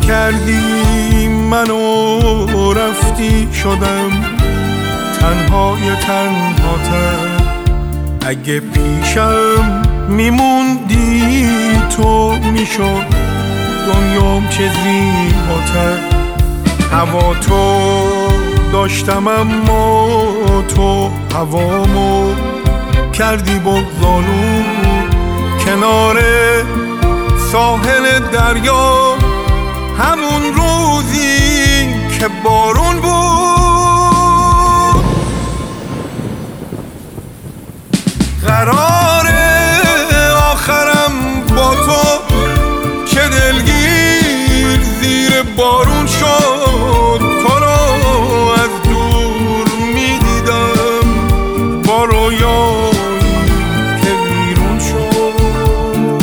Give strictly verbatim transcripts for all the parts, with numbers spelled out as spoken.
کردی منو رفتی شدم تنهای تنهاتر. اگه پیشم میموندی تو میشد دنیام چه زیباتر. هوا تو داشتم اما تو هوامو کردی بغض‌آلود. کنار ساحل دریا همون روزی که بارون بود قراره آخرم با تو که دلگیر زیر بارون شد. تو رو از دور میدیدم با رویایی که بیرون شد.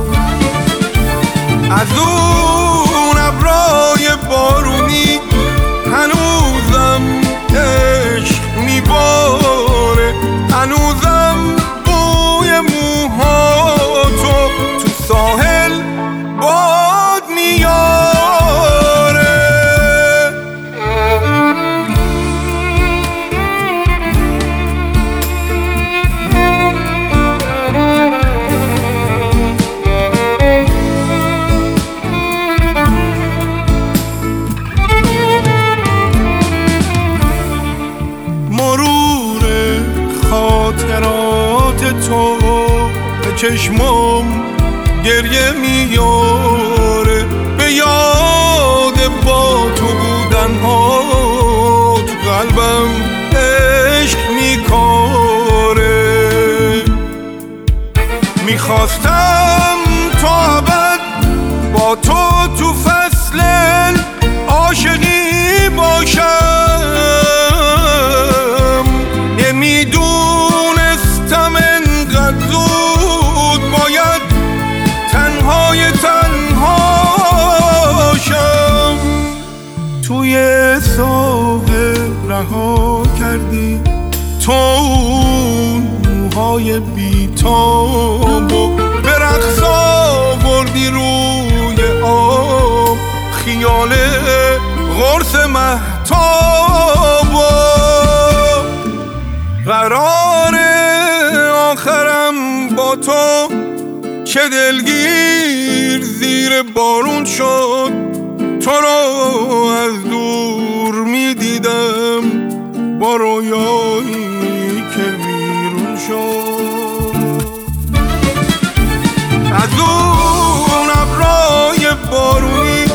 از اون ابرای بارونی هنوزم عشق میباره، هنوزم بوی موها تو تو ساحل باد میاره. مرور خاطرات تو به چشمم گریه میاره، به یاد با تو بودن ها تو قلبم عشق میکاره. میخواستم تا ابد با تو تو فصل عاشقی باشم. نمیدونستم انقدر زود باید تنهای تنهاشم. توی ساحل رها کردی تو اون موهای بی‌تابو، به رقص آوردی روی آب خیال قرص مهتابو. قراره آخرم با تو چه دلگیر زیر بارون شد. تو رو از دور میدیدم با رویایی که بیرون شد. از اون ابرای بارونی